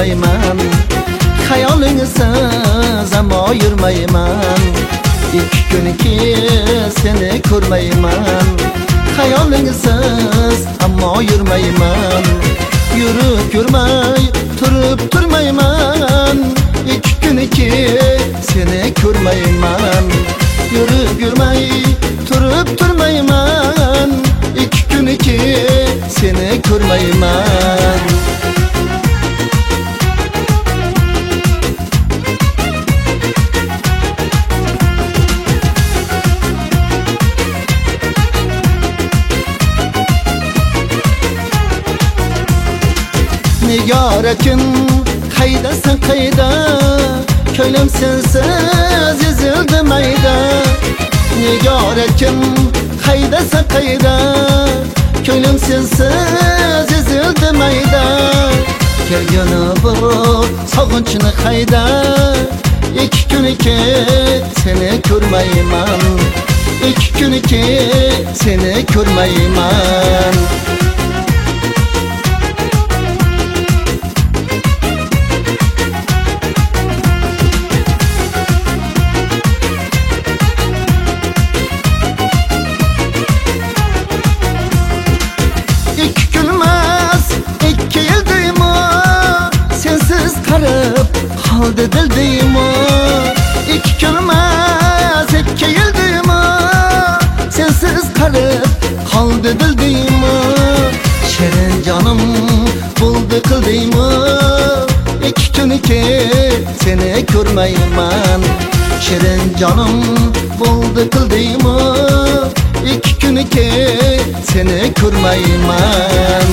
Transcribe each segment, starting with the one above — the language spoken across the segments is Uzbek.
ko'rmayman, xayolingsiz ammo yurmayman. İki kunki seni ko'rmayman, xayolingsiz ammo yurmayman. Yurib yurmay turib turmayman, İki kunki seni ko'rmayman. Yurib yurmay turib turmayman, İki kunki seni ko'rmayman. Nigaretim qaydasan qayda, ko'nglim sensiz ezildi mayda. Nigaretim qaydasan qayda, ko'nglim sensiz ezildi mayda. Kelgani bu sog'inchni qayda, ikki kunki seni ko'rmayman, ikki kunki seni ko'rmayman. Qaldı dildiymi, ikki kunmas, ikki yildiymi, sensiz qolib qoldi dildiymi. Shirin jonim bo'ldi qildiymi, ikki kunki seni ko'rmayman. Shirin jonim bo'ldi qildiymi, ikki kunki seni ko'rmayman.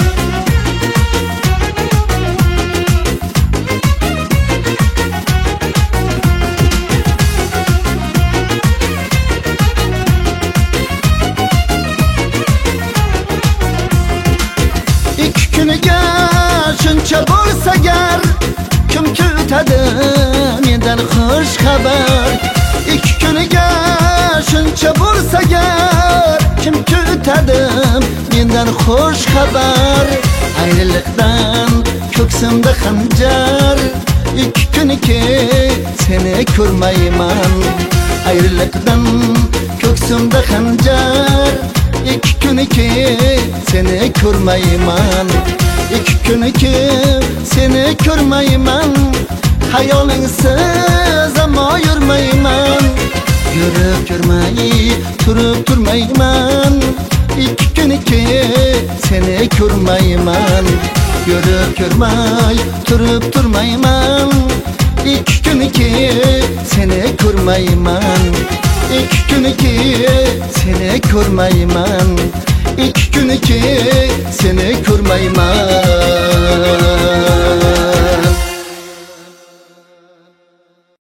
Shuncha bo'lsa gar, kim kutadi mendan xush xabar. Ikki kuniga shuncha bo'lsa gar, kim kutadi mendan xush xabar. Ayriliqdan ko'ksimda xanjar, ikki kunki seni ko'rmayman. Ayriliqdan ko'ksimda xanjar, ikki kunki seni ko'rmayman. İki kunki seni ko'rmayman, xayolingsiz ammo yurmayman. Yurib yurmay turib turmayman, ikki kunki seni ko'rmayman. Yurib yurmay turib turmayman, ikki kunki seni ko'rmayman. İki kunki seni ko'rmayman, İki kunki seni ko'rmayman.